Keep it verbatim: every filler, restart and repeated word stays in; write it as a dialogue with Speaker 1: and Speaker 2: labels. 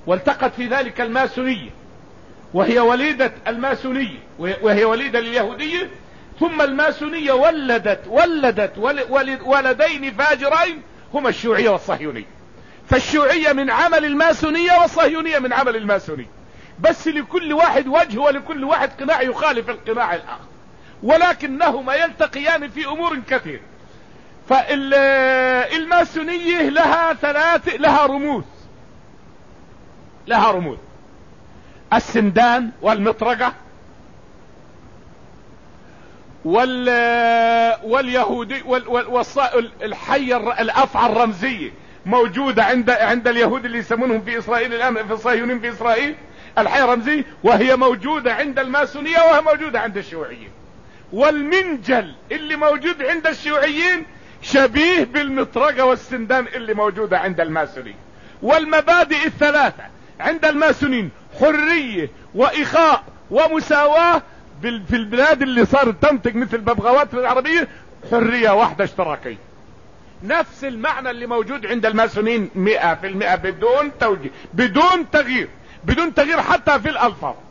Speaker 1: والتقت في ذلك الماسونية، وهي وليدة الماسونية، وهي وليدة لليهودية. ثم الماسونية ولدت ولدت ولد ولدين فاجرين هما الشيوعية والصهيونية. فالشيوعية من عمل الماسونية والصهيونية من عمل الماسونية، بس لكل واحد وجه ولكل واحد قناع يخالف القناع الآخر، ولكنهما يلتقيان في أمور كثيرة. فالماسونية لها ثلاث لها رموز لها رموز السندان والمطرقة وال واليهودي والحية الأفعى الرمزية موجودة عند عند اليهود اللي يسمونهم في إسرائيل الآن، في الصهيونيين في إسرائيل الحية الرمزية، وهي موجودة عند الماسونية وهي موجودة عند الشيوعيين. والمنجل اللي موجود عند الشيوعيين شبيه بالمطرقة والسندان اللي موجودة عند الماسونيين. والمبادئ الثلاثة عند الماسونيين حرية وإخاء ومساواة، في البلاد اللي صارت تنطق مثل الببغاوات في العربية حرية واحدة اشتراكية. نفس المعنى اللي موجود عند الماسونيين مئة في المئة بدون توجيه، بدون تغيير، بدون تغيير حتى في الألفاظ.